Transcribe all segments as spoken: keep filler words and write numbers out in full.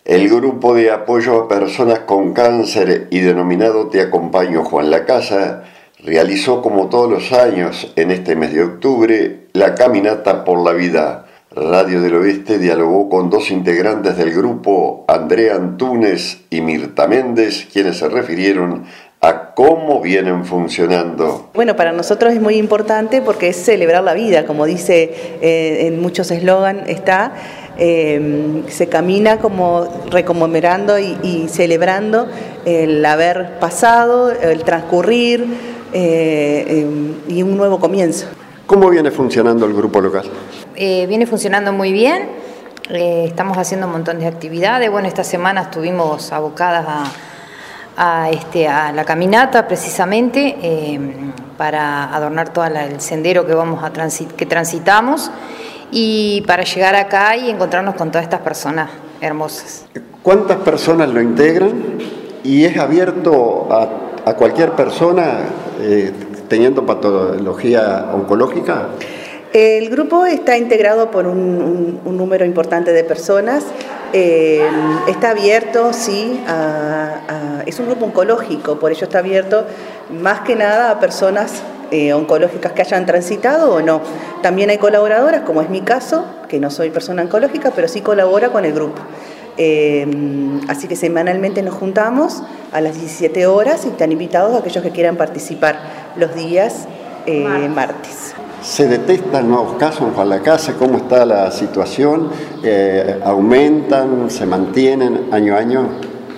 El grupo de apoyo a personas con cáncer y denominado Te Acompaño Juan Lacasa realizó como todos los años en este mes de octubre la Caminata por la Vida. Radio del Oeste dialogó con dos integrantes del grupo, Andrea Antúnez y Mirta Méndez, quienes se refirieron a cómo vienen funcionando. Bueno, para nosotros es muy importante porque es celebrar la vida, como dice eh, en muchos eslogan está, eh, se camina como recomemorando y, y celebrando el haber pasado, el transcurrir eh, eh, y un nuevo comienzo. ¿Cómo viene funcionando el grupo local? Eh, viene funcionando muy bien, eh, estamos haciendo un montón de actividades. Bueno, esta semana estuvimos abocadas a A, este, a la caminata precisamente eh, para adornar todo el sendero que, vamos a transit que transitamos y para llegar acá y encontrarnos con todas estas personas hermosas. ¿Cuántas personas lo integran? ¿Y es abierto a, a cualquier persona eh, teniendo patología oncológica? El grupo está integrado por un, un, un número importante de personas. Eh, está abierto, sí, a, a, es un grupo oncológico, por ello está abierto más que nada a personas eh, oncológicas que hayan transitado o no. También hay colaboradoras, como es mi caso, que no soy persona oncológica, pero sí colabora con el grupo. Eh, así que semanalmente nos juntamos a las diecisiete horas y están invitados aquellos que quieran participar los días eh, martes. martes. ¿Se detectan nuevos casos en Juan Lacasa? ¿Cómo está la situación? Eh, ¿Aumentan? ¿Se mantienen año a año?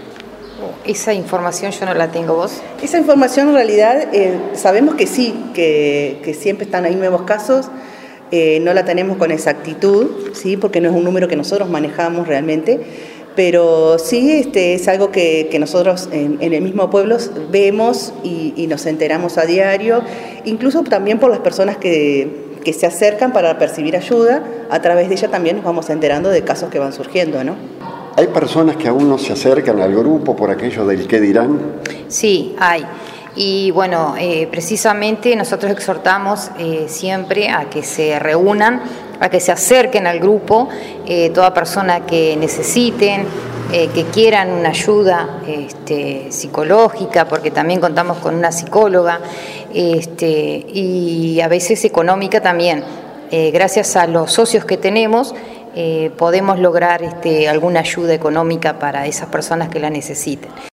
Esa información yo no la tengo. ¿Vos? Esa información en realidad eh, sabemos que sí, que, que siempre están ahí nuevos casos. Eh, no la tenemos con exactitud, ¿sí? Porque no es un número que nosotros manejamos realmente. Pero sí este, es algo que, que nosotros en, en el mismo pueblo vemos y, y nos enteramos a diario, incluso también por las personas que, que se acercan para percibir ayuda, a través de ella también nos vamos enterando de casos que van surgiendo, ¿no? ¿Hay personas que aún no se acercan al grupo por aquello del qué dirán? Sí, hay. Y bueno, eh, precisamente nosotros exhortamos eh, siempre a que se reúnan, a que se acerquen al grupo, eh, toda persona que necesiten, eh, que quieran una ayuda este, psicológica, porque también contamos con una psicóloga, este, y a veces económica también. Eh, gracias a los socios que tenemos, eh, podemos lograr este, alguna ayuda económica para esas personas que la necesiten.